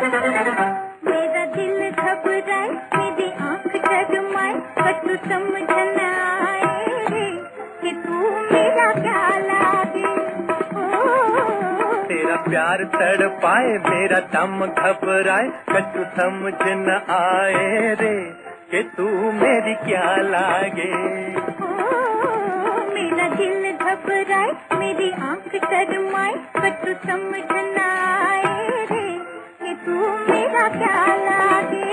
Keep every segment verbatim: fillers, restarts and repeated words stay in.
मेरा दिल घबराए, मेरी आँख डगमगाए, कछु समझ न आए रे कि तू मेरा क्या लागे। तेरा प्यार तड़पाए, मेरा दम घबराए, कछु समझ न आए रे कि तू मेरी क्या लागे। मेरा दिल घबराए, मेरी आँख डगमगाए, कछु समझ न आए रे कि तू मेरा क्या लागे।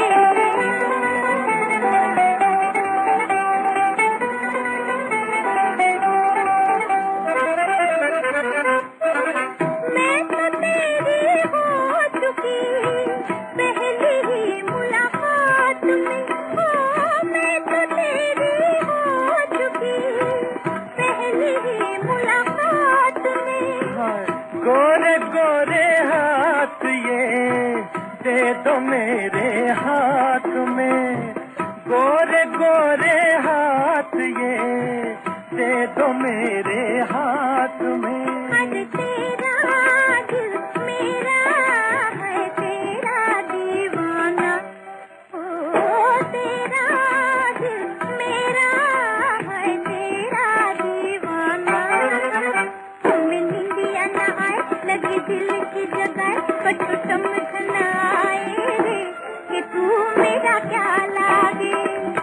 मैं तो तेरी हो चुकी पहली ही मुलाकात में, हो मैं तो तेरी हो चुकी पहली ही मुलाकात में। गोरे गोरे हाथ ये दे दो मेरे हाथ में, गोरे गोरे हाथ ये दे दो मेरे हाथ में। अरे तेरा दिल मेरा है तेरा दीवाना, ओ तेरा दिल मेरा है तेरा दीवाना। तुम्हें नींदिया न आए, लगे दिल की जगाए, कछु समझ न आए रे कि तू मेरा क्या लागे।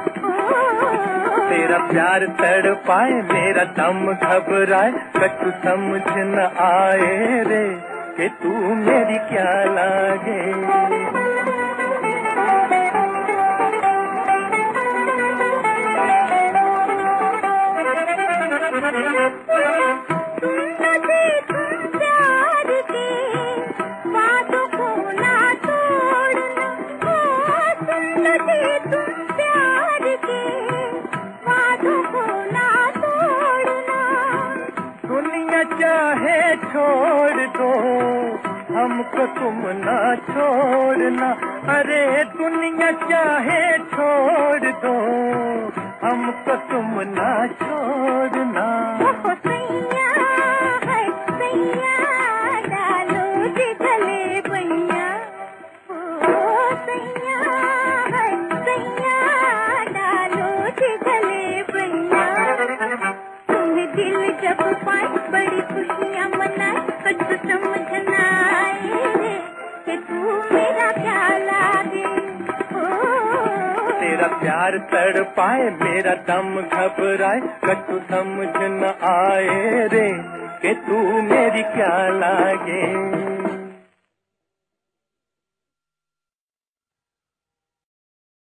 तेरा प्यार तड़पाए, मेरा दम घबराए, कछु समझ न आए रे कि तू मेरी क्या लागे। चाहे छोड़ दो हमको तुम ना छोड़ना, अरे दुनिया चाहे छोड़ दो हमको तुम ना छोड़ना। सैया है सैया डालो जी गले भैया, ओ सैया है सैया डालो जी गले भैया। तुम्हें दिल जब पाए, बड़ी खुशियाँ मनाए, कछु समझ न आए रे कि तू मेरा क्या लागे। तेरा प्यार तड़पाए, मेरा दम घबराए, कछु समझ न आए रे कि तू मेरी क्या लागे।